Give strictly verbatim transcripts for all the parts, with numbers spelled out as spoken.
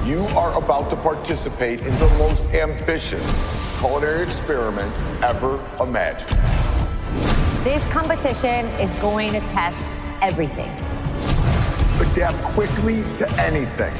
You are about to participate in the most ambitious culinary experiment ever imagined. This competition is going to test everything. Adapt quickly to anything.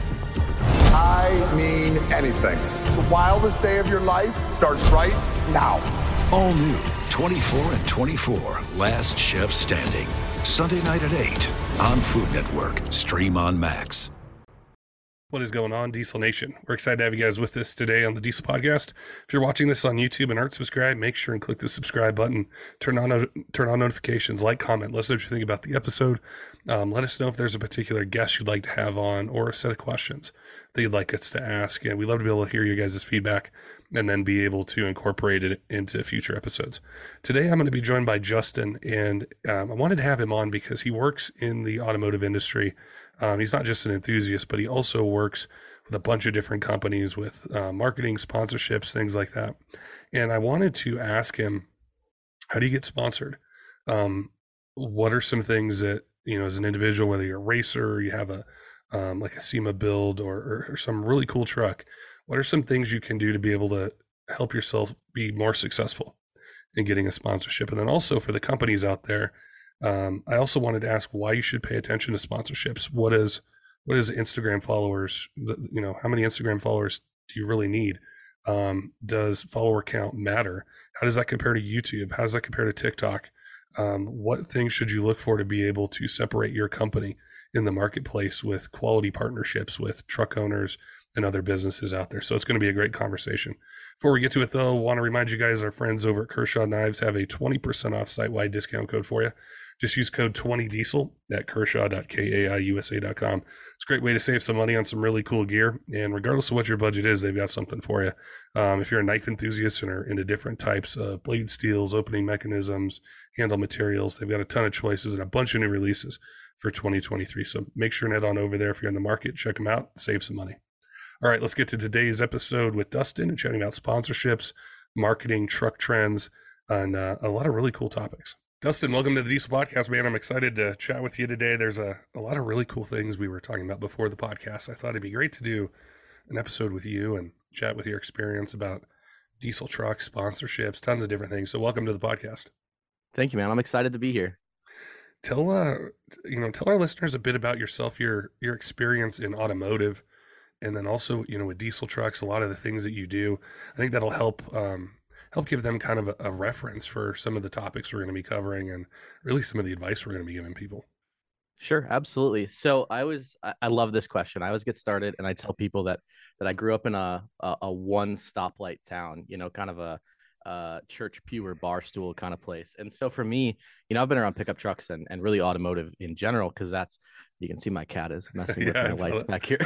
I mean anything. The wildest day of your life starts right now. All new, twenty-four and twenty-four, Last Chef Standing. Sunday night at eight on Food Network. Stream on Max. What is going on, Diesel Nation? We're excited to have you guys with us today on the Diesel Podcast. If you're watching this on YouTube and aren't subscribed, make sure and click the subscribe button. Turn on turn on notifications, like, comment. Let us know what you think about the episode. Um, let us know if there's a particular guest you'd like to have on or a set of questions that you'd like us to ask. And we'd love to be able to hear you guys' feedback and then be able to incorporate it into future episodes. Today, I'm going to be joined by Justin, and um, I wanted to have him on because he works in the automotive industry. Um, he's not just an enthusiast, but he also works with a bunch of different companies with uh, marketing, sponsorships, things like that. And I wanted to ask him, how do you get sponsored? Um, what are some things that, you know, as an individual, whether you're a racer or you have a um, like a SEMA build or, or, or some really cool truck, what are some things you can do to be able to help yourself be more successful in getting a sponsorship? And then also for the companies out there, Um, I also wanted to ask why you should pay attention to sponsorships. What is, what is Instagram followers? You know, how many Instagram followers do you really need? Um, does follower count matter? How does that compare to YouTube? How does that compare to TikTok? Um, what things should you look for to be able to separate your company in the marketplace with quality partnerships with truck owners and other businesses out there? So it's going to be a great conversation. Before we get to it though, I want to remind you guys, our friends over at Kershaw Knives have a twenty percent off site-wide discount code for you. Just use code twenty diesel at kershaw dot kaiusa dot com. It's a great way to save some money on some really cool gear. And regardless of what your budget is, they've got something for you. Um, if you're a knife enthusiast and are into different types of blade steels, opening mechanisms, handle materials, they've got a ton of choices and a bunch of new releases for twenty twenty-three. So make sure and head on over there if you're in the market, check them out, save some money. All right, let's get to today's episode with Dustin and chatting about sponsorships, marketing, truck trends, and uh, a lot of really cool topics. Dustin, welcome to the Diesel Podcast, man. I'm excited to chat with you today. There's a, a lot of really cool things we were talking about before the podcast. I thought it'd be great to do an episode with you and chat with your experience about diesel trucks, sponsorships, tons of different things. So welcome to the podcast. Thank you, man. I'm excited to be here. Tell uh, you know, tell our listeners a bit about yourself, your your experience in automotive, and then also, you know, with diesel trucks, a lot of the things that you do. I think that'll help um, help give them kind of a, a reference for some of the topics we're going to be covering and really some of the advice we're going to be giving people. Sure, absolutely. So I was, I, I love this question. I always get started and I tell people that, that I grew up in a, a, a one stoplight town, you know, kind of a, uh, church pew or bar stool kind of place. And so for me, you know, I've been around pickup trucks and, and really automotive in general, because that's, you can see my cat is messing with Yeah, my lights that. back here.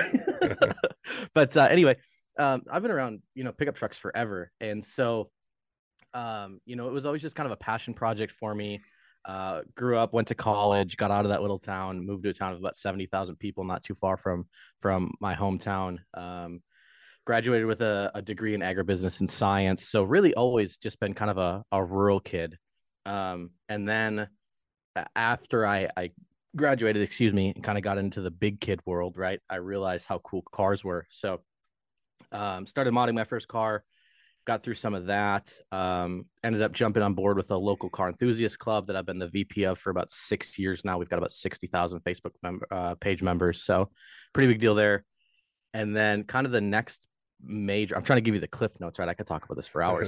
But uh, anyway, um, I've been around, you know, pickup trucks forever. And so, um, you know, it was always just kind of a passion project for me. Uh, grew up, went to college, got out of that little town, moved to a town of about seventy thousand people, not too far from, from my hometown. Um, graduated with a, a degree in agribusiness and science. So really always just been kind of a, a rural kid. Um, and then after I, I graduated, excuse me, and kind of got into the big kid world, right, I realized how cool cars were. So um, started modding my first car, got through some of that, um, ended up jumping on board with a local car enthusiast club that I've been the V P of for about six years now. We've got about sixty thousand Facebook member, uh, page members. So pretty big deal there. And then kind of the next major, I'm trying to give you the cliff notes, right? I could talk about this for hours.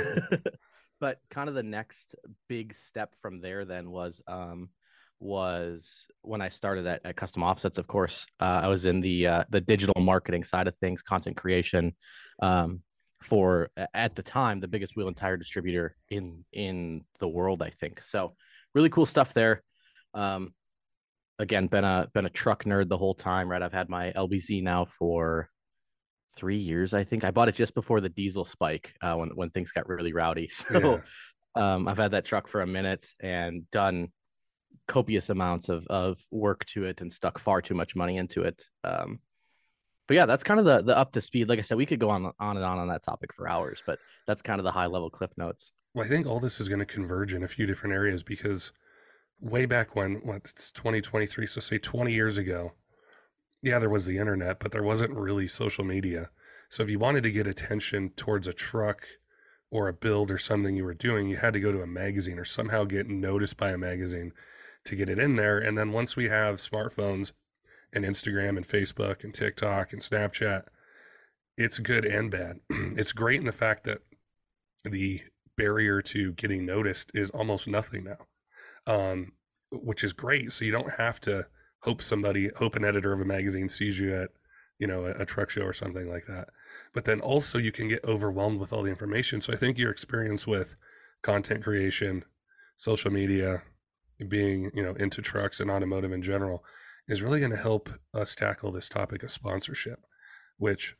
But kind of the next big step from there then was um, was when I started at, at Custom Offsets. Of course, uh, I was in the uh, the digital marketing side of things, content creation, um, for at the time the biggest wheel and tire distributor in in the world, I think. So really cool stuff there. Um, again, been a been a truck nerd the whole time, right? I've had my L B Z now for three years, I think. I bought it just before the diesel spike, uh, when when things got really rowdy. So yeah. um, I've had that truck for a minute and done copious amounts of of work to it and stuck far too much money into it. Um, but yeah, that's kind of the the up to speed. Like I said, we could go on on and on on that topic for hours, but that's kind of the high level cliff notes. Well, I think all this is going to converge in a few different areas because way back when, what, it's twenty twenty-three, so say twenty years ago, yeah, there was the internet, but there wasn't really social media. So if you wanted to get attention towards a truck or a build or something you were doing, you had to go to a magazine or somehow get noticed by a magazine to get it in there. And then once we have smartphones and Instagram and Facebook and TikTok and Snapchat, it's good and bad. It's great in the fact that the barrier to getting noticed is almost nothing now, um, which is great. So you don't have to hope somebody, hope an editor of a magazine sees you at, you know, a, a truck show or something like that. But then also you can get overwhelmed with all the information. So I think your experience with content creation, social media, being, you know, into trucks and automotive in general is really going to help us tackle this topic of sponsorship, which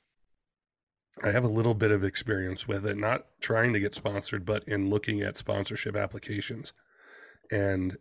I have a little bit of experience with it, not trying to get sponsored, but in looking at sponsorship applications. And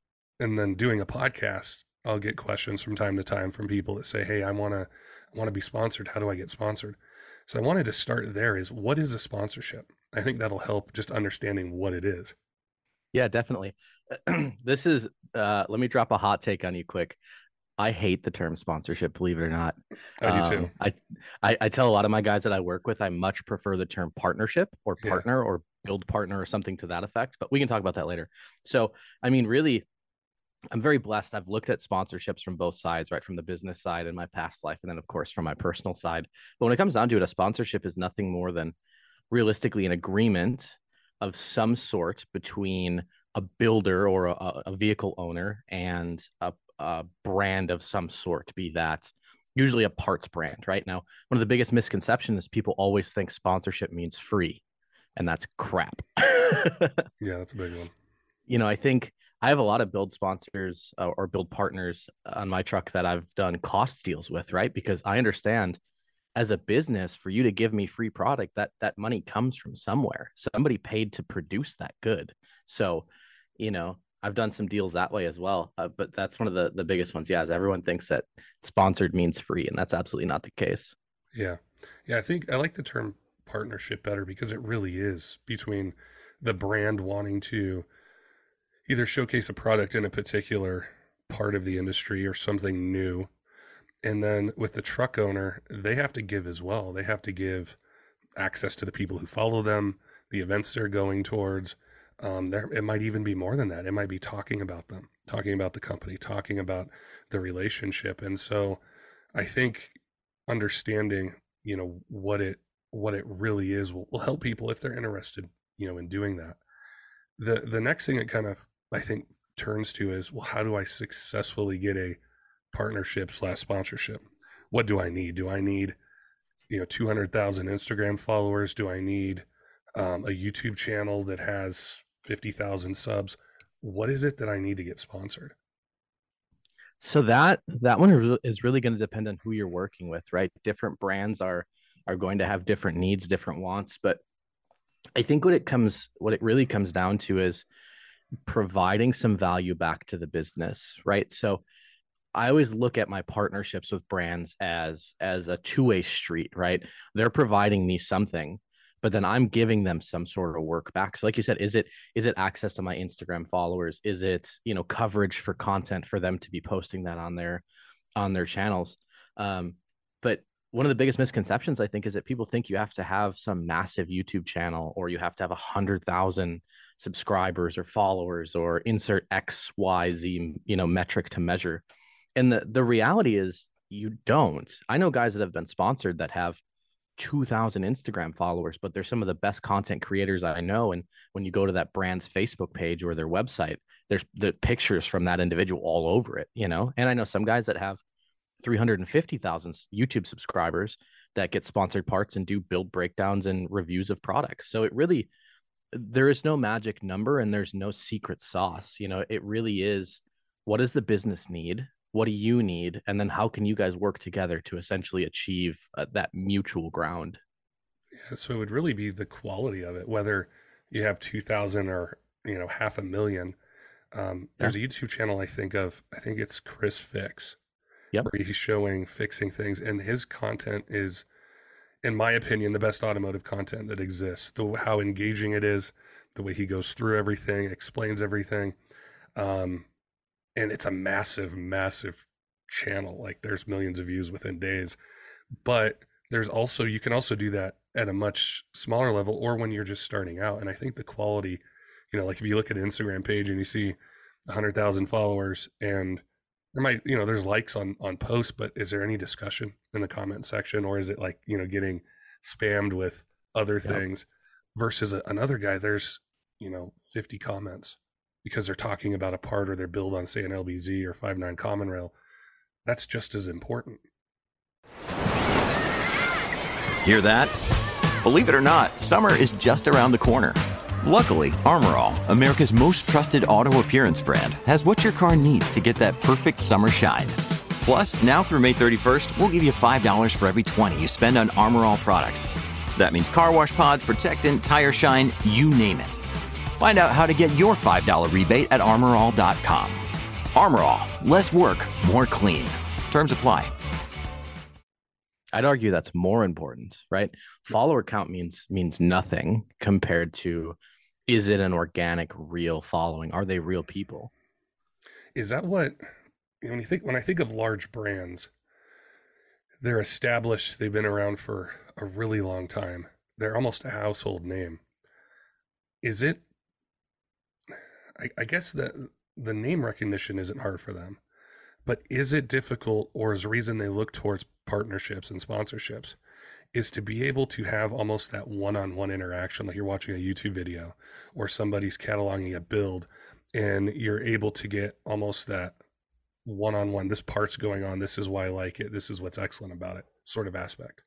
and then doing a podcast, I'll get questions from time to time from people that say, hey, I want to I want to be sponsored. How do I get sponsored? So I wanted to start there is, what is a sponsorship? I think that'll help just understanding what it is. Yeah, definitely. This is, uh, let me drop a hot take on you quick. I hate the term sponsorship, believe it or not. I do too. Um, I, I, I tell a lot of my guys that I work with, I much prefer the term partnership or Yeah. partner or build partner or something to that effect, but we can talk about that later. So, I mean, really, I'm very blessed. I've looked at sponsorships from both sides, right? From the business side in my past life, and then, of course, from my personal side. But when it comes down to it, a sponsorship is nothing more than realistically an agreement of some sort between a builder or a, a vehicle owner and a, a brand of some sort, be that usually a parts brand, right? Now, one of the biggest misconceptions is people always think sponsorship means free, and that's crap. Yeah, that's a big one. You know, I think I have a lot of build sponsors uh, or build partners on my truck that I've done cost deals with, right? Because I understand as a business, for you to give me free product, that that money comes from somewhere. Somebody paid to produce that good. So, you know, I've done some deals that way as well. Uh, but that's one of the, the biggest ones. Yeah, is everyone thinks that sponsored means free, and that's absolutely not the case. Yeah. Yeah, I think I like the term partnership better because it really is between the brand wanting to either showcase a product in a particular part of the industry or something new. And then with the truck owner, they have to give as well. They have to give access to the people who follow them, the events they're going towards. Um, there, it might even be more than that. It might be talking about them, talking about the company, talking about the relationship. And so I think understanding, you know, what it, what it really is will, will help people if they're interested, you know, in doing that. The, the next thing it kind of, I think, turns to is, well, how do I successfully get a partnership slash sponsorship? What do I need? Do I need, you know, two hundred thousand Instagram followers? Do I need um, a YouTube channel that has fifty thousand subs? What is it that I need to get sponsored? So that that one is really going to depend on who you're working with, right? Different brands are are going to have different needs, different wants, but I think what it comes what it really comes down to is providing some value back to the business, right? So I always look at my partnerships with brands as as a two-way street, right? They're providing me something, but then I'm giving them some sort of work back. So like you said, is it is it access to my Instagram followers? Is it, you know, coverage for content for them to be posting that on their on their channels? Um, but one of the biggest misconceptions, I think, is that people think you have to have some massive YouTube channel or you have to have a hundred thousand subscribers or followers or insert X, Y, Z, you know, metric to measure. And the, the reality is you don't. I know guys that have been sponsored that have two thousand Instagram followers, but they're some of the best content creators I know. And when you go to that brand's Facebook page or their website, there's the pictures from that individual all over it, you know? And I know some guys that have three hundred fifty thousand YouTube subscribers that get sponsored parts and do build breakdowns and reviews of products. So it really, there is no magic number and there's no secret sauce. You know, it really is, what does the business need? What do you need? And then how can you guys work together to essentially achieve uh, that mutual ground? Yeah, so it would really be the quality of it, whether you have two thousand or, you know, half a million. Um, there's yeah. a YouTube channel I think of, I think it's Chris Fix, yep. where he's showing fixing things, and his content is, in my opinion, the best automotive content that exists. The how engaging it is, the way he goes through everything, explains everything. Um, And it's a massive, massive channel. Like there's millions of views within days, but there's also, you can also do that at a much smaller level or when you're just starting out. And I think the quality, you know, like if you look at an Instagram page and you see a hundred thousand followers and there might, you know, there's likes on, on posts, but is there any discussion in the comment section, or is it like, you know, getting spammed with other Yep. things versus a, another guy, there's, you know, fifty comments because they're talking about a part or their build on, say, an L B Z or five nine Common Rail. That's just as important. Hear that? Believe it or not, summer is just around the corner. Luckily, Armor All, America's most trusted auto appearance brand, has what your car needs to get that perfect summer shine. Plus, now through May thirty-first, we'll give you five dollars for every twenty you spend on Armor All products. That means car wash pods, protectant, tire shine, you name it. Find out how to get your five dollars rebate at armor all dot com. Armor All, less work, more clean. Terms apply. I'd argue that's more important, right? Follower count means means nothing compared to, is it an organic, real following? Are they real people? Is that what, when you think, when I think of large brands, they're established, they've been around for a really long time. They're almost a household name. Is it, I, I guess the, the name recognition isn't hard for them, but is it difficult, or is the reason they look towards partnerships and sponsorships is to be able to have almost that one-on-one interaction, like you're watching a YouTube video or somebody's cataloging a build and you're able to get almost that one-on-one, this part's going on, this is why I like it, this is what's excellent about it sort of aspect.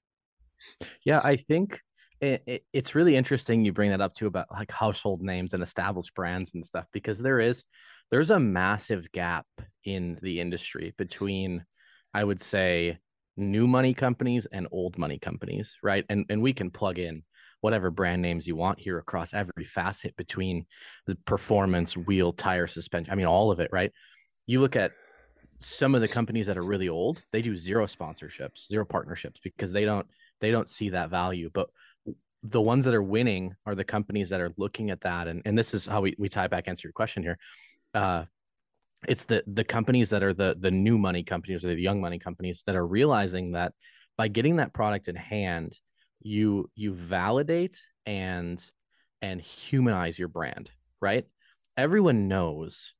Yeah, I think it, it, it's really interesting you bring that up too, about like household names and established brands and stuff, because there is there's a massive gap in the industry between, I would say, new money companies and old money companies, right? And and we can plug in whatever brand names you want here across every facet between the performance, wheel, tire, suspension. I mean, all of it, right? You look at some of the companies that are really old, they do zero sponsorships, zero partnerships, because they don't they don't see that value. But the ones that are winning are the companies that are looking at that. And, and this is how we, we tie back, answer your question here. Uh, it's the the companies that are the the new money companies or the young money companies that are realizing that by getting that product in hand, you you validate and and humanize your brand, right? Everyone knows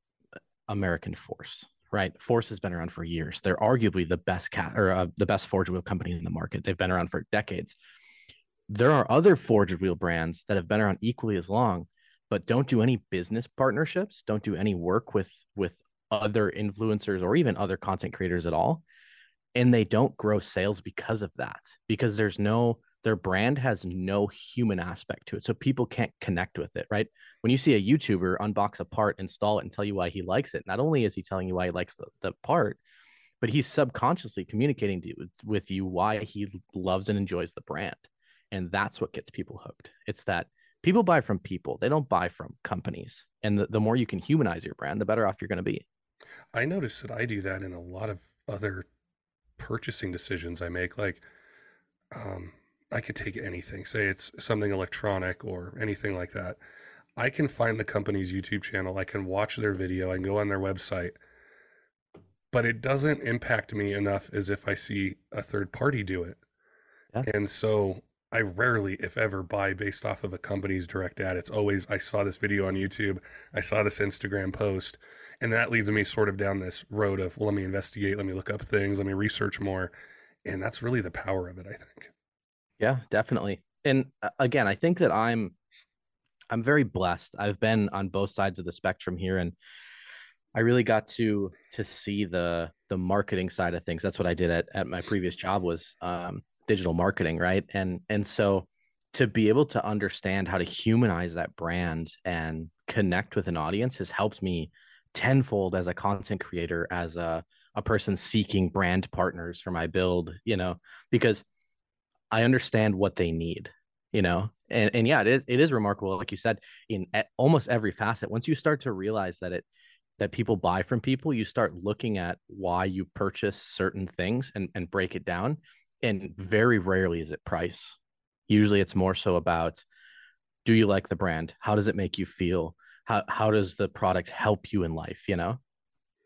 American Force, right? Force has been around for years. They're arguably the best cat or uh, the best forged wheel company in the market. They've been around for decades. There are other forged wheel brands that have been around equally as long, but don't do any business partnerships, don't do any work with with other influencers or even other content creators at all. And they don't grow sales because of that, because there's no, their brand has no human aspect to it. So people can't connect with it, right? When you see a YouTuber unbox a part, install it, and tell you why he likes it, not only is he telling you why he likes the, the part, but he's subconsciously communicating to you, with you why he loves and enjoys the brand. And that's what gets people hooked. It's that people buy from people. They don't buy from companies. And the, the more you can humanize your brand, the better off you're going to be. I notice that I do that in a lot of other purchasing decisions I make. Like, um, I could take anything, say it's something electronic or anything like that. I can find the company's YouTube channel. I can watch their video. I can go on their website, but it doesn't impact me enough as if I see a third party do it. Yeah. And so I rarely, if ever, buy based off of a company's direct ad. It's always, I saw this video on YouTube, I saw this Instagram post, and that leads me sort of down this road of, well, let me investigate, let me look up things, let me research more. And that's really the power of it, I think. Yeah, definitely. And uh, again, I think that I'm, I'm very blessed. I've been on both sides of the spectrum here, and I really got to, to see the, the marketing side of things. That's what I did at, at my previous job, was, um, digital marketing, right? And and so to be able to understand how to humanize that brand and connect with an audience has helped me tenfold as a content creator, as a, a person seeking brand partners for my build, you know, because I understand what they need, you know, and, and yeah, it is, it is remarkable. Like you said, in almost every facet, once you start to realize that it, that people buy from people, you start looking at why you purchase certain things and, and break it down. And very rarely is it price. Usually it's more so about, do you like the brand? How does it make you feel? How how does the product help you in life, you know?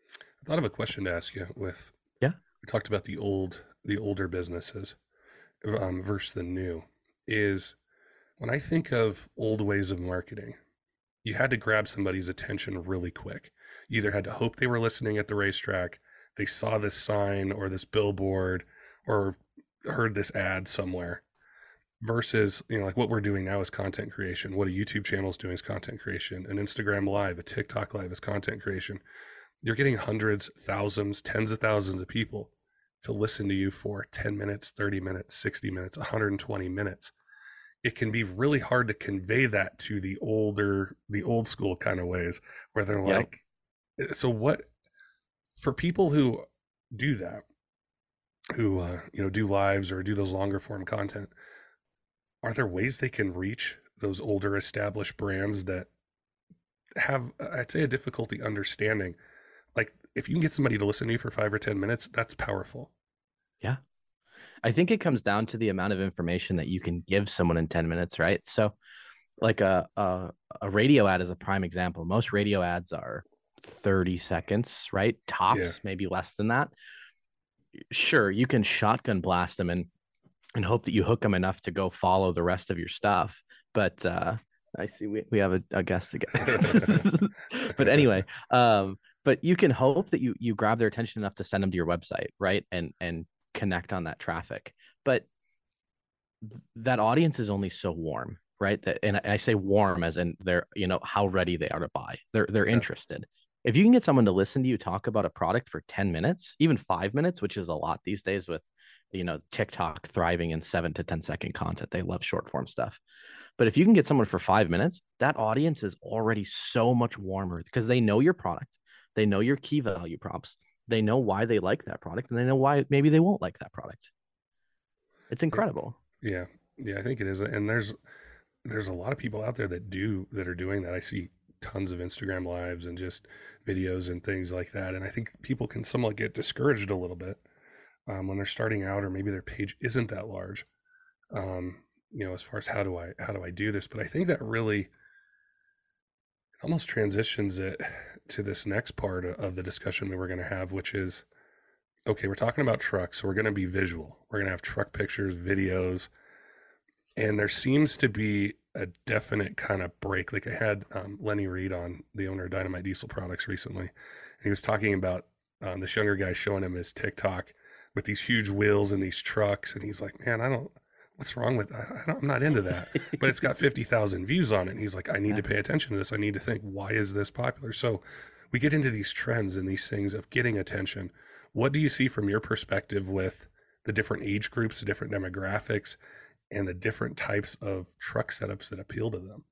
Thought of a question to ask you with, Yeah. we talked about the old, the older businesses um, versus the new is when I think of old ways of marketing, you had to grab somebody's attention really quick. You either had to hope they were listening at the racetrack, they saw this sign or this billboard or heard this ad somewhere, versus, you know, like what we're doing now is content creation. What a YouTube channel is doing is content creation. An Instagram live, a TikTok live is content creation. You're getting hundreds, thousands, tens of thousands of people to listen to you for ten minutes, thirty minutes, sixty minutes, one hundred twenty minutes. It can be really hard to convey that to the older, the old school kind of ways where they're Yep. like, so what, for people who do that, who, uh, you know, do lives or do those longer form content, are there ways they can reach those older established brands that have, I'd say, a difficulty understanding? Like, if you can get somebody to listen to you for five or ten minutes, that's powerful. Yeah. I think it comes down to the amount of information that you can give someone in ten minutes, right? So like a, a, a radio ad is a prime example. Most radio ads are thirty seconds, right? Tops, Yeah. maybe less than that. Sure, you can shotgun blast them and and hope that you hook them enough to go follow the rest of your stuff. But uh, I see we, we have a, a guest again. But anyway, um, but you can hope that you you grab their attention enough to send them to your website, right? And and connect on that traffic. But th- that audience is only so warm, right? That, and I say warm as in they're, you know, how ready they are to buy. They're they're Yeah. interested. If you can get someone to listen to you talk about a product for ten minutes, even five minutes, which is a lot these days with, you know, TikTok thriving in seven to ten second content. They love short form stuff. But if you can get someone for five minutes, that audience is already so much warmer because they know your product. They know your key value props. They know why they like that product, and they know why maybe they won't like that product. It's incredible. Yeah. Yeah, I think it is. And there's, there's a lot of people out there that do, that are doing that. I see tons of Instagram lives and just videos and things like that. And I think people can somewhat get discouraged a little bit um, when they're starting out, or maybe their page isn't that large. Um, you know, as far as how do I, how do I do this? But I think that really almost transitions it to this next part of the discussion we were going to have, which is, okay, we're talking about trucks, so we're going to be visual. We're going to have truck pictures, videos, and there seems to be a definite kind of break. Like I had um, Lenny Reed on, the owner of Dynamite Diesel Products, recently, and he was talking about um, this younger guy showing him his TikTok with these huge wheels and these trucks, and he's like, man, I don't, what's wrong with that? I don't, I'm not into that. But it's got fifty thousand views on it. And he's like, I need to pay attention to this. I need to think, why is this popular? So we get into these trends and these things of getting attention. What do you see from your perspective with the different age groups, the different demographics, and the different types of truck setups that appeal to them?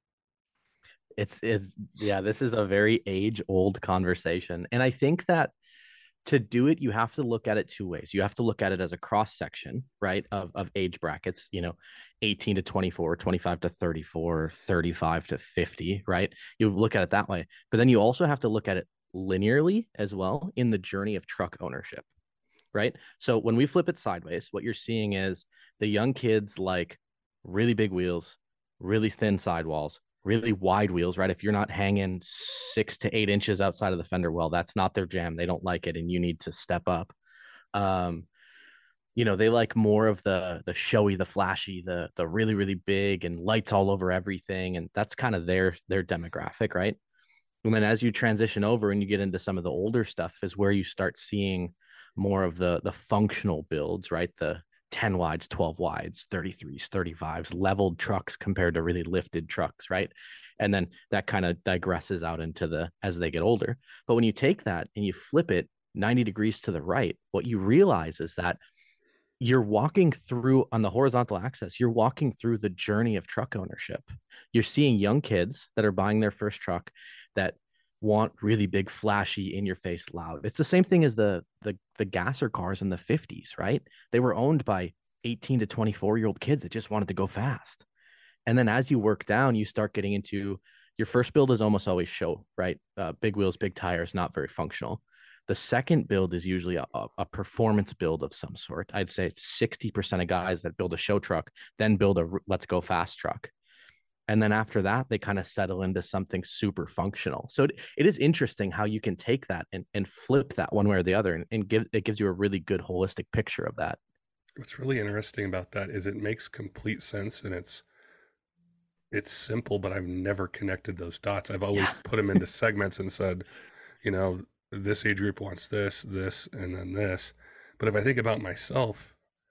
It's, it's, yeah, this is a very age old conversation. And I think that to do it, you have to look at it two ways. You have to look at it as a cross section, right, of, of age brackets, you know, eighteen to twenty-four, twenty-five to thirty-four, thirty-five to fifty, right? You look at it that way. But then you also have to look at it linearly as well in the journey of truck ownership, right? So when we flip it sideways, what you're seeing is the young kids like really big wheels, really thin sidewalls, really wide wheels, right? If you're not hanging six to eight inches outside of the fender well, that's not their jam. They don't like it, and you need to step up. Um, you know, they like more of the the showy, the flashy, the the really really big and lights all over everything, and that's kind of their their demographic, right? And then as you transition over and you get into some of the older stuff, is where you start seeing more of the the functional builds, right? The ten wides, twelve wides, thirty-threes, thirty-fives, leveled trucks compared to really lifted trucks, right? And then that kind of digresses out into the as they get older. But when you take that and you flip it ninety degrees to the right, what you realize is that you're walking through on the horizontal axis, you're walking through the journey of truck ownership. You're seeing young kids that are buying their first truck that want really big, flashy, in your face, loud. It's the same thing as the the the gasser cars in the fifties, right? They were owned by eighteen to twenty-four year old kids that just wanted to go fast. And then as you work down, you start getting into your first build is almost always show, right? Uh, big wheels, big tires, not very functional. The second build is usually a, a performance build of some sort. I'd say sixty percent of guys that build a show truck then build a let's go fast truck. And then after that, they kind of settle into something super functional. So it, it is interesting how you can take that and, and flip that one way or the other, and, and give it gives you a really good holistic picture of that. What's really interesting about that is it makes complete sense, and it's it's simple, but I've never connected those dots. I've always Yeah. put them into segments and said, you know, this age group wants this, this, and then this. But if I think about myself,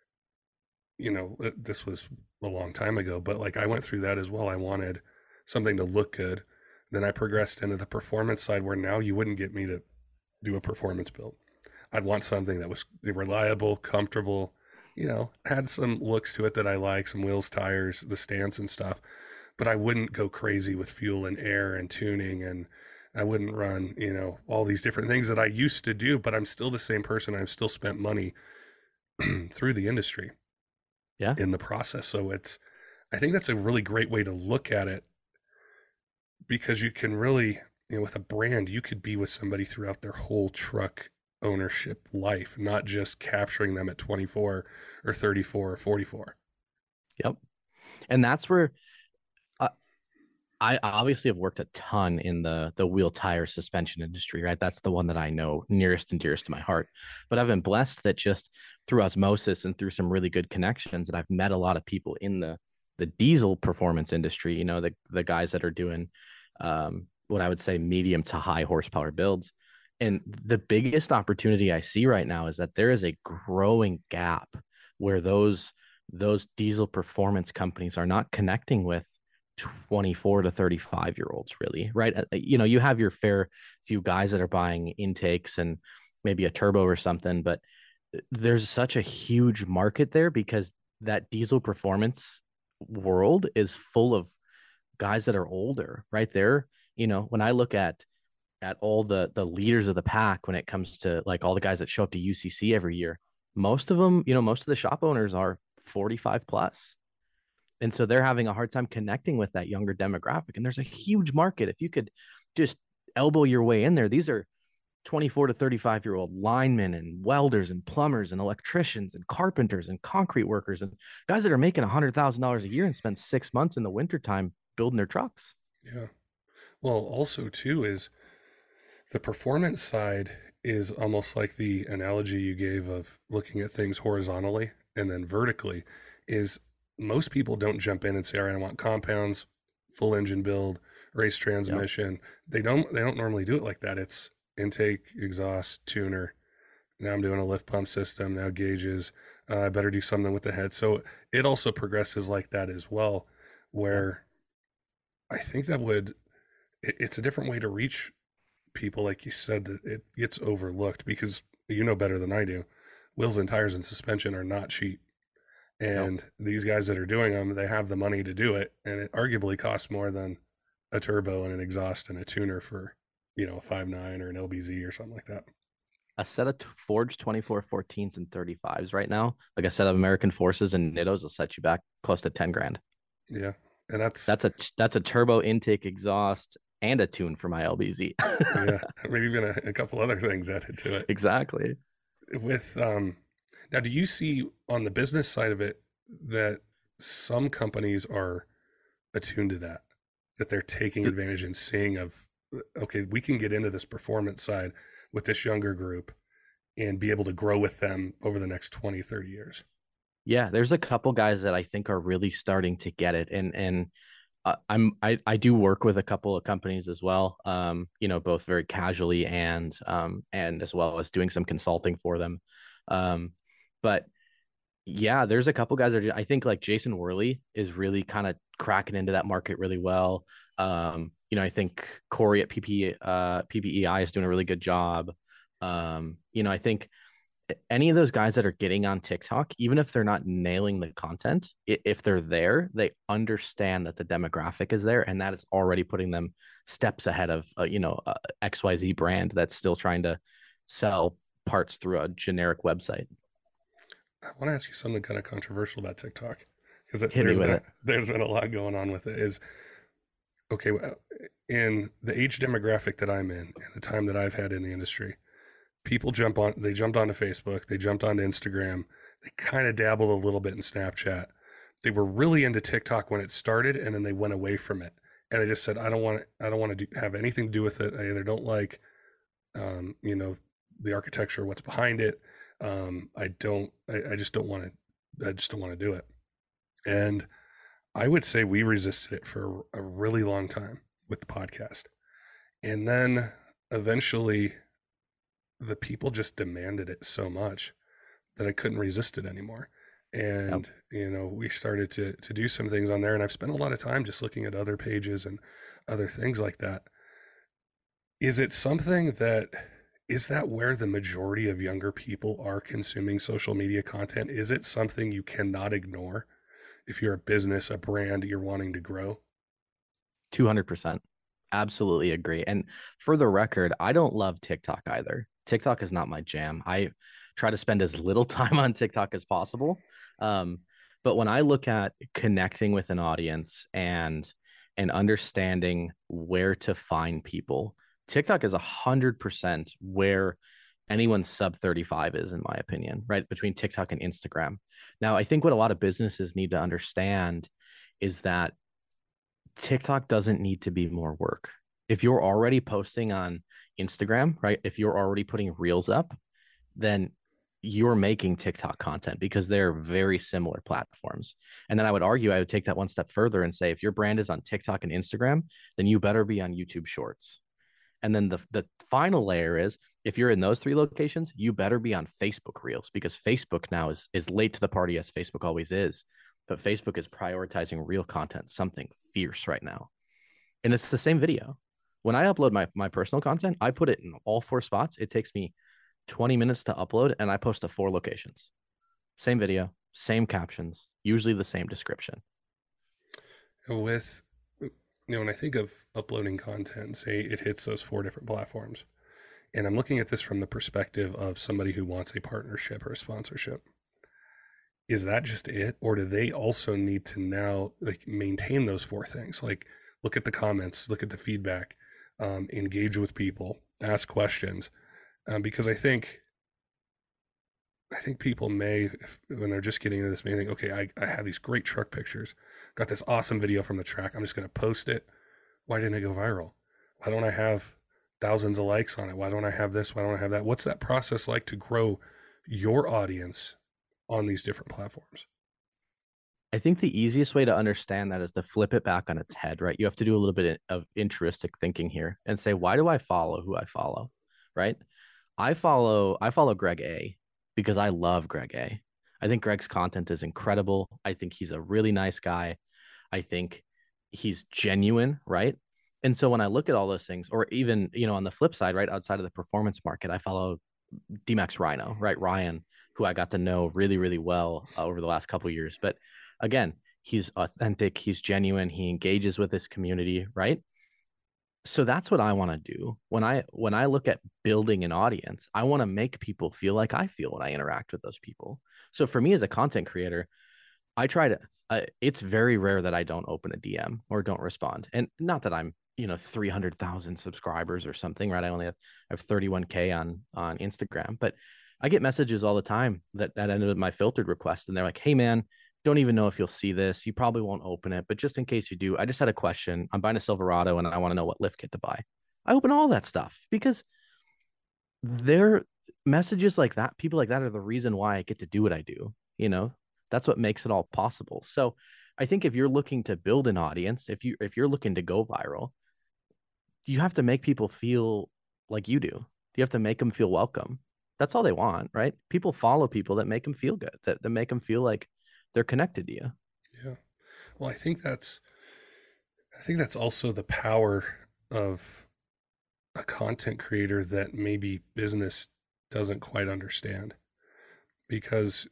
you know, this was a long time ago, but like I went through that as well. I wanted something to look good. Then I progressed into the performance side, where now you wouldn't get me to do a performance build. I'd want something that was reliable, comfortable, you know, had some looks to it that I like, some wheels, tires, the stance and stuff, but I wouldn't go crazy with fuel and air and tuning, and I wouldn't run, you know, all these different things that I used to do, but I'm still the same person. I've still spent money through the industry. Yeah. In the process. So it's, I think that's a really great way to look at it, because you can really, you know, with a brand, you could be with somebody throughout their whole truck ownership life, not just capturing them at twenty-four or thirty-four or forty-four. Yep. And that's where uh, I obviously have worked a ton in the the wheel, tire, suspension industry, right? That's the one that I know nearest and dearest to my heart. But I've been blessed that just through osmosis and through some really good connections, that I've met a lot of people in the the diesel performance industry, you know, the the guys that are doing um, what I would say medium to high horsepower builds. And the biggest opportunity I see right now is that there is a growing gap where those those diesel performance companies are not connecting with twenty-four to thirty-five year olds, really, right? You know, you have your fair few guys that are buying intakes and maybe a turbo or something, but there's such a huge market there, because that diesel performance world is full of guys that are older, right? There, you know, when I look at at all the the leaders of the pack, when it comes to like all the guys that show up to U C C every year, most of them, you know, most of the shop owners are forty-five plus. And so they're having a hard time connecting with that younger demographic. And there's a huge market. If you could just elbow your way in there, these are twenty-four to thirty-five year old linemen and welders and plumbers and electricians and carpenters and concrete workers and guys that are making a hundred thousand dollars a year and spend six months in the wintertime building their trucks. Yeah. Well, also too is the performance side is almost like the analogy you gave of looking at things horizontally and then vertically. Is most people don't jump in and say, all right, I want compounds, full engine build, race transmission. Yep. They don't, they don't normally do it like that. It's intake, exhaust, tuner. Now I'm doing a lift pump system, now gauges. Uh, I better do something with the head. So it also progresses like that as well, where I think that would, it, it's a different way to reach people. Like you said, that it gets overlooked, because you know better than I do, wheels and tires and suspension are not cheap. And nope. These guys that are doing them, they have the money to do it. And it arguably costs more than a turbo and an exhaust and a tuner for, you know, a five nine or an L B Z or something like that. A set of Forge twenty-four fourteens and thirty-fives right now, like a set of American Forces and Nittos, will set you back close to ten grand. Yeah. And that's, that's a, that's a turbo intake exhaust and a tune for my L B Z. Yeah. Maybe even a, a couple other things added to it. Exactly. With, um, now, do you see on the business side of it that some companies are attuned to that, that they're taking advantage and seeing of, okay, we can get into this performance side with this younger group and be able to grow with them over the next twenty, thirty years? Yeah, there's a couple guys that I think are really starting to get it. And, and uh, I'm, I, I do work with a couple of companies as well. Um, you know, both very casually and, um, and as well as doing some consulting for them. Um, But yeah, there's a couple guys that are, I think like Jason Worley is really kind of cracking into that market really well. Um, you know, I think Corey at P P, uh, P P E I is doing a really good job. Um, you know, I think any of those guys that are getting on TikTok, even if they're not nailing the content, if they're there, they understand that the demographic is there, and that is already putting them steps ahead of, uh, you know, uh, X Y Z brand that's still trying to sell parts through a generic website. I want to ask you something kind of controversial about TikTok, because there's been, there's been a lot going on with it. Is, okay, in the age demographic that I'm in and the time that I've had in the industry, people jump on, they jumped onto Facebook, they jumped onto Instagram, they kind of dabbled a little bit in Snapchat, they were really into TikTok when it started, and then they went away from it. And they just said, I don't want to, I don't want to do, have anything to do with it. I either don't like, um, you know, the architecture, what's behind it. Um, I don't, I, I just don't want to, I just don't want to do it. And I would say we resisted it for a really long time with the podcast. And then eventually the people just demanded it so much that I couldn't resist it anymore. And, yep. you know, we started to, to do some things on there, and I've spent a lot of time just looking at other pages and other things like that. Is it something that, is that where the majority of younger people are consuming social media content? Is it something you cannot ignore if you're a business, a brand, you're wanting to grow? two hundred percent. Absolutely agree. And for the record, I don't love TikTok either. TikTok is not my jam. I try to spend as little time on TikTok as possible. Um, but when I look at connecting with an audience and and understanding where to find people, TikTok is a hundred percent where anyone sub thirty-five is, in my opinion, right? Between TikTok and Instagram. Now, I think what a lot of businesses need to understand is that TikTok doesn't need to be more work. If you're already posting on Instagram, right? If you're already putting reels up, then you're making TikTok content because they're very similar platforms. And then I would argue, I would take that one step further and say, if your brand is on TikTok and Instagram, then you better be on YouTube Shorts. And then the, the final layer is, if you're in those three locations, you better be on Facebook Reels, because Facebook now is, is late to the party, as Facebook always is. But Facebook is prioritizing reel content, something fierce right now. And it's the same video. When I upload my, my personal content, I put it in all four spots. It takes me twenty minutes to upload, and I post to four locations. Same video, same captions, usually the same description. With, you know, when I think of uploading content, say it hits those four different platforms, and I'm looking at this from the perspective of somebody who wants a partnership or a sponsorship. Is that just it? Or do they also need to now like maintain those four things? Like look at the comments, look at the feedback, um, engage with people, ask questions. Um, because I think, I think people may, if, when they're just getting into this, may think, okay, I, I have these great truck pictures, got this awesome video from the track. I'm just going to post it. Why didn't it go viral? Why don't I have thousands of likes on it? Why don't I have this? Why don't I have that? What's that process like to grow your audience on these different platforms? I think the easiest way to understand that is to flip it back on its head, right? You have to do a little bit of intrinsic thinking here and say, why do I follow who I follow, right? I follow, I follow Greg A because I love Greg A. I think Greg's content is incredible. I think he's a really nice guy. I think he's genuine, right? And so when I look at all those things, or even, you know, on the flip side, right, outside of the performance market, I follow D-Max Rhino, right? Ryan, who I got to know really, really well uh, over the last couple of years. But again, he's authentic, he's genuine, he engages with this community, right? So that's what I want to do. When I when I look at building an audience, I want to make people feel like I feel when I interact with those people. So for me as a content creator, I try to, uh, it's very rare that I don't open a D M or don't respond. And not that I'm, you know, three hundred thousand subscribers or something, right? I only have, I have thirty-one K on, on Instagram, but I get messages all the time that, that ended with my filtered request. And they're like, hey man, don't even know if you'll see this. You probably won't open it, but just in case you do, I just had a question. I'm buying a Silverado and I want to know what lift kit to buy. I open all that stuff because they're messages like that. People like that are the reason why I get to do what I do. You know, that's what makes it all possible. So I think if you're looking to build an audience, if you, if you're looking to go viral, you have to make people feel like you do. You have to make them feel welcome. That's all they want, right? People follow people that make them feel good, that, that make them feel like they're connected to you. Yeah. Well, I think that's, I think that's also the power of a content creator that maybe business doesn't quite understand, because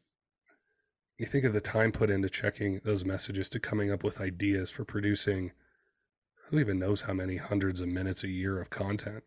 you think of the time put into checking those messages to coming up with ideas for producing, who even knows how many hundreds of minutes a year of content.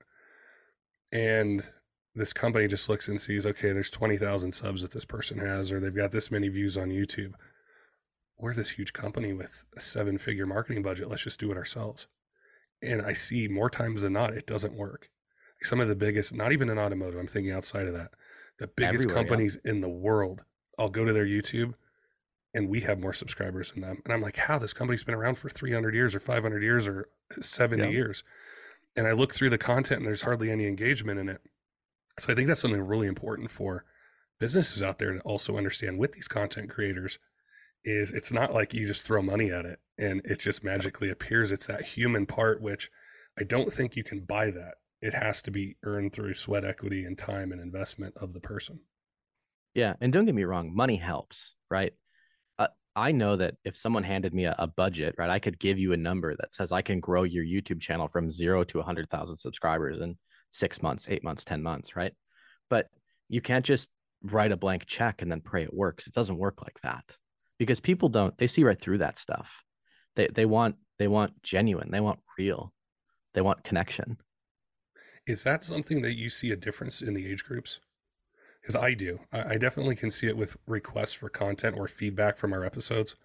And this company just looks and sees, okay, there's twenty thousand subs that this person has, or they've got this many views on YouTube. We're this huge company with a seven figure marketing budget. Let's just do it ourselves. And I see more times than not, it doesn't work. Some of the biggest, not even in automotive, I'm thinking outside of that, the biggest Everywhere, companies yeah. in the world, I'll go to their YouTube and we have more subscribers than them. And I'm like, how? This company's been around for three hundred years or five hundred years or seventy Yeah. years. And I look through the content and there's hardly any engagement in it. So I think that's something really important for businesses out there to also understand with these content creators is it's not like you just throw money at it and it just magically appears. It's that human part, which I don't think you can buy that. It has to be earned through sweat equity and time and investment of the person. Yeah. And don't get me wrong, money helps, right? Uh, I know that if someone handed me a, a budget, right, I could give you a number that says I can grow your YouTube channel from zero to one hundred thousand subscribers in six months, eight months, ten months, right? But you can't just write a blank check and then pray it works. It doesn't work like that because people don't, they see right through that stuff. They, they want, they want genuine, they want real, they want connection. Is that something that you see a difference in the age groups? Because I do. I, I definitely can see it with requests for content or feedback from our episodes.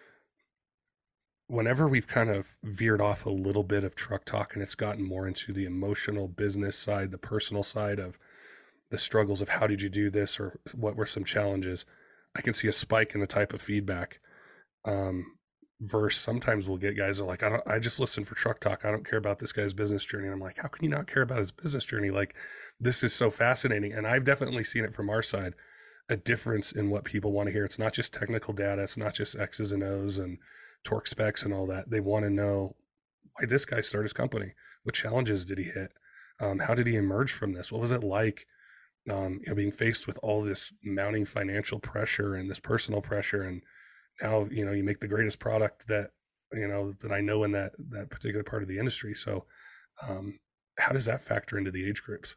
Whenever we've kind of veered off a little bit of truck talk and it's gotten more into the emotional business side, the personal side of the struggles of how did you do this or what were some challenges, I can see a spike in the type of feedback. Um, versus sometimes we'll get guys that are like, I don't, I just listen for truck talk. I don't care about this guy's business journey. And I'm like, how can you not care about his business journey? Like, this is so fascinating. And I've definitely seen it from our side, a difference in what people want to hear. It's not just technical data. It's not just X's and O's and torque specs and all that. They want to know, why did this guy start his company? What challenges did he hit? Um, how did he emerge from this? What was it like, um, you know, being faced with all this mounting financial pressure and this personal pressure? And now, you know, you make the greatest product that, you know, that I know in that, that particular part of the industry. So, um, how does that factor into the age groups?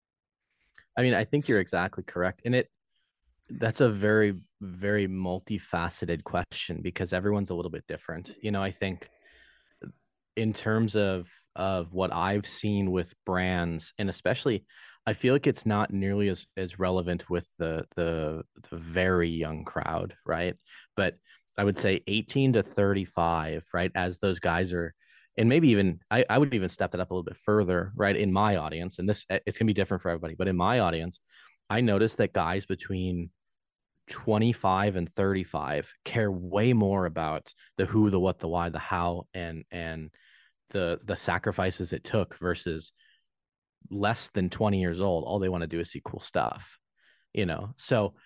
I mean, I think you're exactly correct. And it, that's a very, very multifaceted question because everyone's a little bit different. You know, I think in terms of, of what I've seen with brands, and especially, I feel like it's not nearly as, as relevant with the, the, the very young crowd, right? But I would say eighteen to thirty-five, right? As those guys are, and maybe even, I, I would even step that up a little bit further, right? In my audience, and this, it's gonna be different for everybody, but in my audience, I noticed that guys between twenty-five and thirty-five care way more about the who, the what, the why, the how, and, and the, the sacrifices it took versus less than twenty years old. All they want to do is see cool stuff, you know? So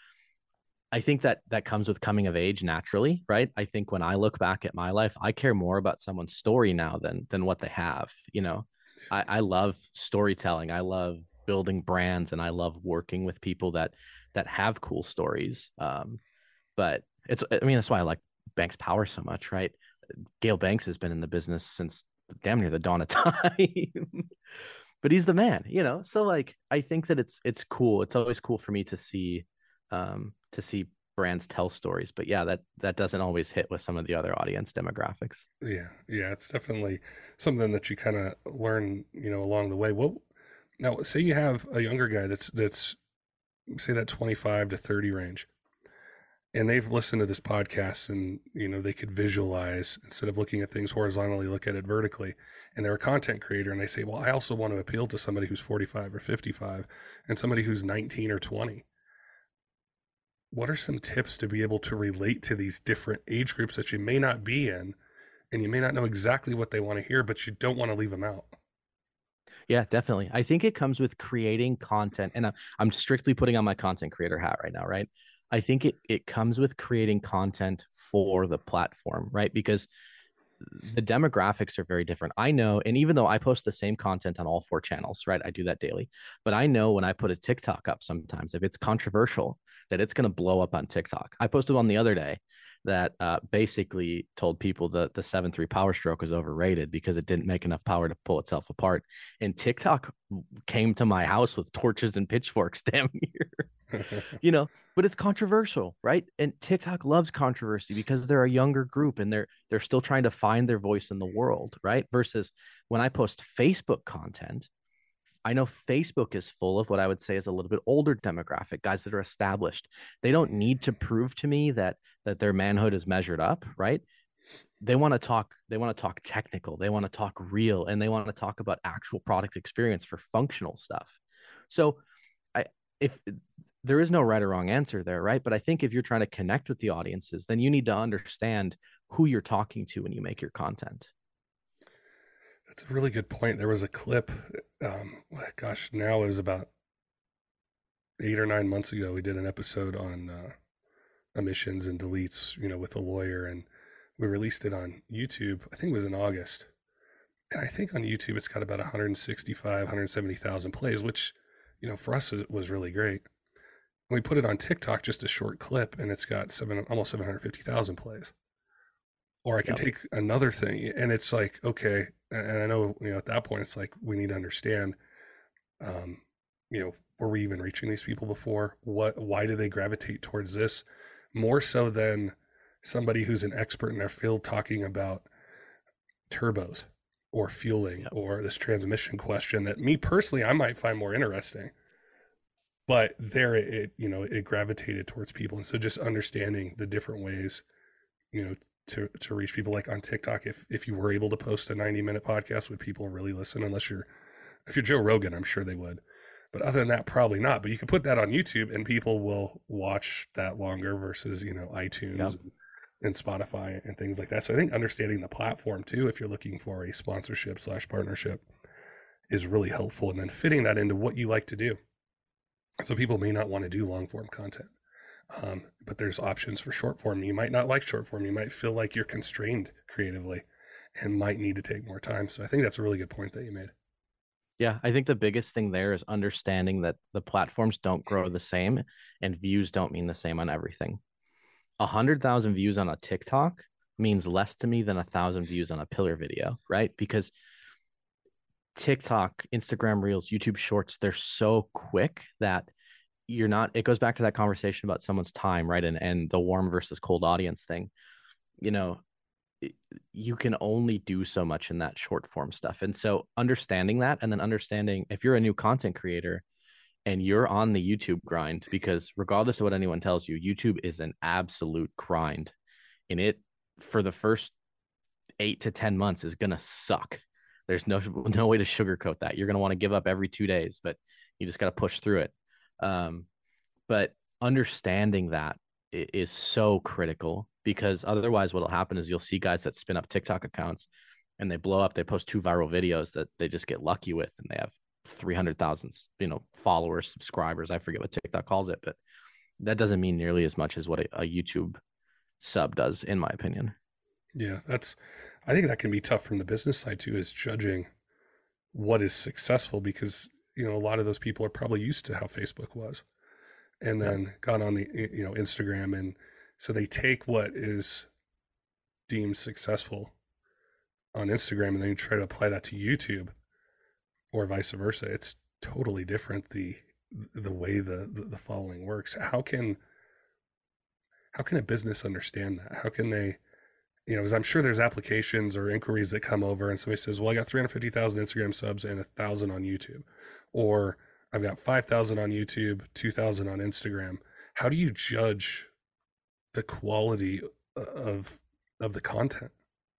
I think that that comes with coming of age naturally, right? I think when I look back at my life, I care more about someone's story now than, than what they have. You know, I, I love storytelling. I love building brands and I love working with people that, that have cool stories. Um, but it's, I mean, that's why I like Banks Power so much, right? Gail Banks has been in the business since damn near the dawn of time. But he's the man, you know? So like, I think that it's, it's cool. It's always cool for me to see, um, to see brands tell stories, but yeah, that, that doesn't always hit with some of the other audience demographics. Yeah. Yeah. It's definitely something that you kind of learn, you know, along the way. What now, say you have a younger guy that's, that's say that twenty-five to thirty range, and they've listened to this podcast and, you know, they could visualize instead of looking at things horizontally, look at it vertically. And they're a content creator and they say, well, I also want to appeal to somebody who's forty-five or fifty-five and somebody who's nineteen or twenty. What are some tips to be able to relate to these different age groups that you may not be in and you may not know exactly what they want to hear, but you don't want to leave them out? Yeah, definitely. I think it comes with creating content, and I'm, I'm strictly putting on my content creator hat right now, right? I think it, it comes with creating content for the platform, right? Because the demographics are very different. I know, and even though I post the same content on all four channels, right? I do that daily, but I know when I put a TikTok up sometimes, if it's controversial, that it's going to blow up on TikTok. I posted one the other day that uh, basically told people that the seven three Power Stroke was overrated because it didn't make enough power to pull itself apart. And TikTok came to my house with torches and pitchforks damn near, you know, but it's controversial, right? And TikTok loves controversy because they're a younger group and they're they're still trying to find their voice in the world, right? Versus when I post Facebook content, I know Facebook is full of what I would say is a little bit older demographic, guys that are established. They don't need to prove to me that that their manhood is measured up, right? They want to talk, they want to talk technical, they want to talk real, and they want to talk about actual product experience for functional stuff. So I if there is no right or wrong answer there, right? But I think if you're trying to connect with the audiences, then you need to understand who you're talking to when you make your content. That's a really good point. There was a clip, um, gosh, now it was about eight or nine months ago. We did an episode on uh, omissions and deletes, you know, with a lawyer, and we released it on YouTube. I think it was in August. And I think on YouTube, it's got about one sixty-five, one seventy thousand plays, which, you know, for us, it was really great. And we put it on TikTok, just a short clip, and it's got seven, almost seven hundred fifty thousand plays. Or I can yep. take another thing, and it's like, okay, and I know, you know, at that point, it's like, we need to understand, um, you know, were we even reaching these people before? What, why do they gravitate towards this? More so than somebody who's an expert in their field talking about turbos or fueling yep. or this transmission question that me personally, I might find more interesting. But there it, it, you know, it gravitated towards people. And so just understanding the different ways, you know, to, to reach people, like on TikTok, if, if you were able to post a ninety minute podcast, would people really listen? Unless you're, if you're Joe Rogan, I'm sure they would. But other than that, probably not. But you can put that on YouTube and people will watch that longer versus, you know, iTunes yep. and, and Spotify and things like that. So I think understanding the platform too, if you're looking for a sponsorship slash partnership, is really helpful. And then fitting that into what you like to do. So people may not want to do long form content, um, but there's options for short form. You might not like short form. You might feel like you're constrained creatively and might need to take more time. So I think that's a really good point that you made. Yeah, I think the biggest thing there is understanding that the platforms don't grow the same and views don't mean the same on everything. A hundred thousand views on a TikTok means less to me than a thousand views on a pillar video, right? Because TikTok, Instagram Reels, YouTube Shorts, they're so quick that you're not, it goes back to that conversation about someone's time, right? And, and the warm versus cold audience thing. You know, you can only do so much in that short form stuff. And so understanding that, and then understanding if you're a new content creator and you're on the YouTube grind, because regardless of what anyone tells you, YouTube is an absolute grind, and it for the first eight to ten months is going to suck. There's no, no way to sugarcoat that. You're going to want to give up every two days, but you just got to push through it. Um, but understanding that is so critical, because otherwise what'll happen is you'll see guys that spin up TikTok accounts and they blow up. They post two viral videos that they just get lucky with, and they have three hundred thousand, you know, followers, subscribers. I forget what TikTok calls it, but that doesn't mean nearly as much as what a, a YouTube sub does, in my opinion. Yeah, that's, I think that can be tough from the business side too, is judging what is successful, because, you know, a lot of those people are probably used to how Facebook was, and then yeah. got on the, you know, Instagram. And so they take what is deemed successful on Instagram and then you try to apply that to YouTube, or vice versa. It's totally different, the the way the, the, the following works. How can, how can a business understand that? How can they, you know, because I'm sure there's applications or inquiries that come over and somebody says, well, I got three hundred fifty thousand Instagram subs and a thousand on YouTube, or I've got five thousand on YouTube, two thousand on Instagram. How do you judge the quality of, of the content?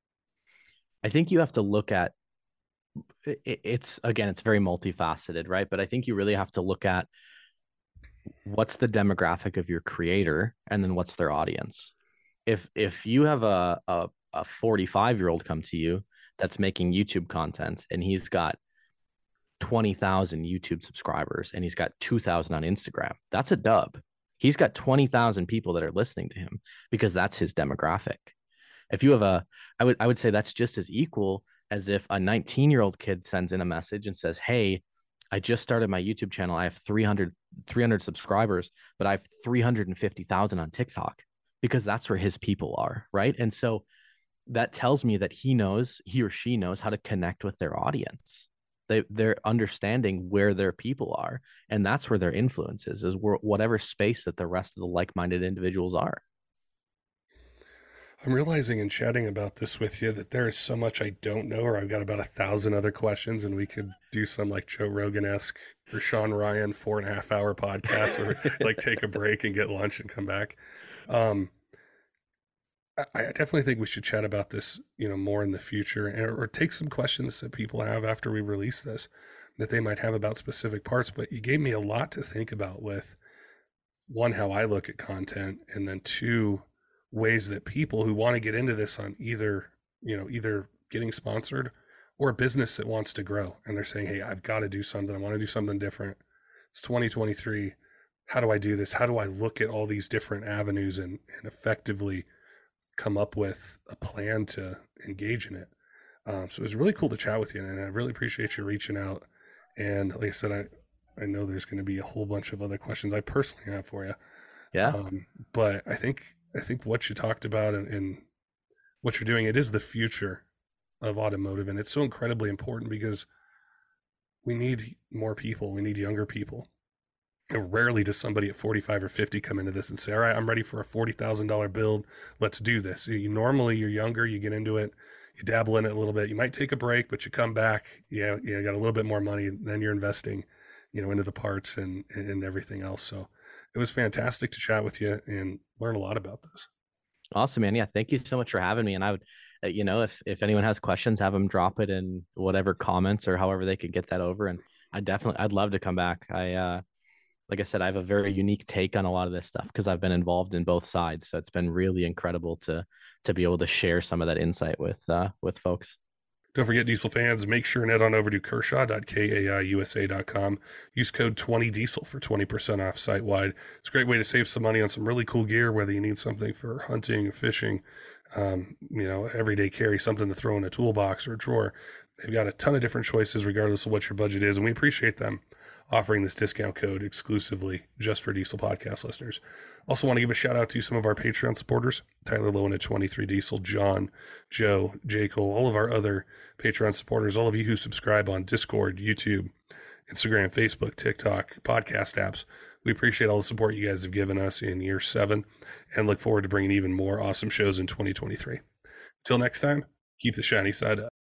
I think you have to look at it, it's, again, it's very multifaceted, right? But I think you really have to look at what's the demographic of your creator, and then what's their audience. If if you have a a, a forty-five year old come to you that's making YouTube content, and he's got twenty thousand YouTube subscribers and he's got two thousand on Instagram, that's a dub. He's got twenty thousand people that are listening to him because that's his demographic. If you have a, I would I would say that's just as equal as if a nineteen year old kid sends in a message and says, hey, I just started my YouTube channel. I have three hundred, three hundred subscribers, but I have three hundred fifty thousand on TikTok, because that's where his people are, right? And so that tells me that he knows, he or she knows how to connect with their audience. They, they're understanding where their people are, and that's where their influence is, is where, whatever space that the rest of the like-minded individuals are. I'm realizing in chatting about this with you that there is so much I don't know, or I've got about a thousand other questions, and we could do some like Joe Rogan-esque or Sean Ryan four and a half hour podcast, or like take a break and get lunch and come back. Um, I, I definitely think we should chat about this, you know, more in the future, or, or take some questions that people have after we release this that they might have about specific parts. But you gave me a lot to think about with one, how I look at content, and then two, ways that people who want to get into this on either, you know, either getting sponsored or a business that wants to grow. And they're saying, hey, I've got to do something. I want to do something different. It's twenty twenty-three. How do I do this? How do I look at all these different avenues and, and effectively come up with a plan to engage in it? Um, so it was really cool to chat with you, and I really appreciate you reaching out. And like I said, I, I know there's going to be a whole bunch of other questions I personally have for you. Yeah. Um, but I think, I think what you talked about and, and what you're doing, it is the future of automotive. And it's so incredibly important because we need more people. We need younger people. And rarely does somebody at forty-five or fifty come into this and say, all right, I'm ready for a forty thousand dollars build. Let's do this. You, normally you're younger, you get into it, you dabble in it a little bit. You might take a break, but you come back, you know, you got a little bit more money, then you're investing, you know, into the parts and, and everything else. So it was fantastic to chat with you and learn a lot about this. Awesome, man. Yeah. Thank you so much for having me. And I would, uh, you know, if, if anyone has questions, have them drop it in whatever comments or however they can get that over. And I definitely, I'd love to come back. I, uh, like I said, I have a very unique take on a lot of this stuff because I've been involved in both sides. So it's been really incredible to, to be able to share some of that insight with, uh, with folks. Don't forget, Diesel fans, make sure and head on over to kershaw dot kai dot com. Use code twenty diesel for twenty percent off site-wide. It's a great way to save some money on some really cool gear, whether you need something for hunting, fishing, um, you know, everyday carry, something to throw in a toolbox or a drawer. They've got a ton of different choices regardless of what your budget is, and we appreciate them offering this discount code exclusively just for Diesel Podcast listeners. Also want to give a shout out to some of our Patreon supporters, Tyler Lowen at twenty-three Diesel, John, Joe, J. Cole, all of our other Patreon supporters, all of you who subscribe on Discord, YouTube, Instagram, Facebook, TikTok, podcast apps. We appreciate all the support you guys have given us in year seven and look forward to bringing even more awesome shows in twenty twenty-three. Until next time, keep the shiny side up.